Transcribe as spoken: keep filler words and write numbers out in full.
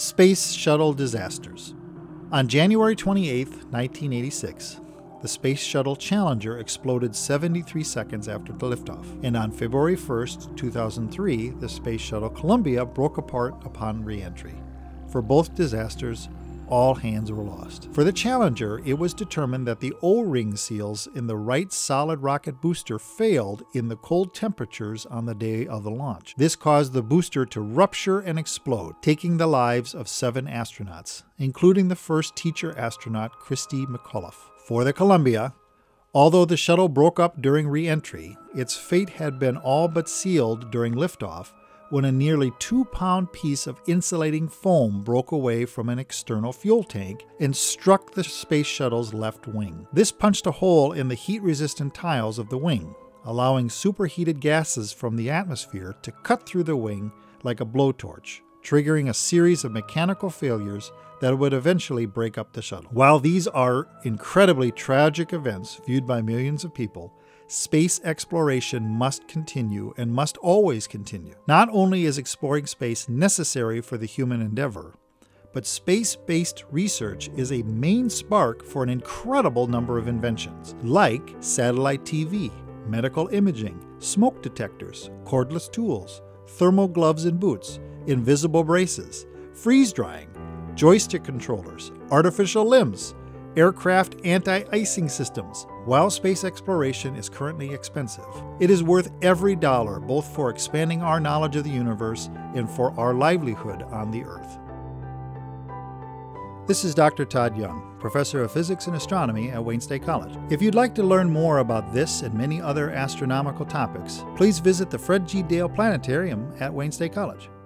Space Shuttle Disasters. On January twenty-eighth, nineteen eighty-six, the Space Shuttle Challenger exploded seventy-three seconds after the liftoff, and on February first, two thousand three, the Space Shuttle Columbia broke apart upon re-entry. For both disasters, all hands were lost. For the Challenger, it was determined that the O-ring seals in the right solid rocket booster failed in the cold temperatures on the day of the launch. This caused the booster to rupture and explode, taking the lives of seven astronauts, including the first teacher astronaut, Christy McAuliffe. For the Columbia, although the shuttle broke up during re-entry, its fate had been all but sealed during liftoff when a nearly two-pound piece of insulating foam broke away from an external fuel tank and struck the space shuttle's left wing. This punched a hole in the heat-resistant tiles of the wing, allowing superheated gases from the atmosphere to cut through the wing like a blowtorch, triggering a series of mechanical failures that would eventually break up the shuttle. While these are incredibly tragic events viewed by millions of people, space exploration must continue and must always continue. Not only is exploring space necessary for the human endeavor, but space-based research is a main spark for an incredible number of inventions, like satellite T V, medical imaging, smoke detectors, cordless tools, thermal gloves and boots, invisible braces, freeze-drying, joystick controllers, artificial limbs, aircraft anti-icing systems. While space exploration is currently expensive, it is worth every dollar, both for expanding our knowledge of the universe and for our livelihood on the Earth. This is Doctor Todd Young, Professor of Physics and Astronomy at Wayne State College. If you'd like to learn more about this and many other astronomical topics, please visit the Fred G. Dale Planetarium at Wayne State College.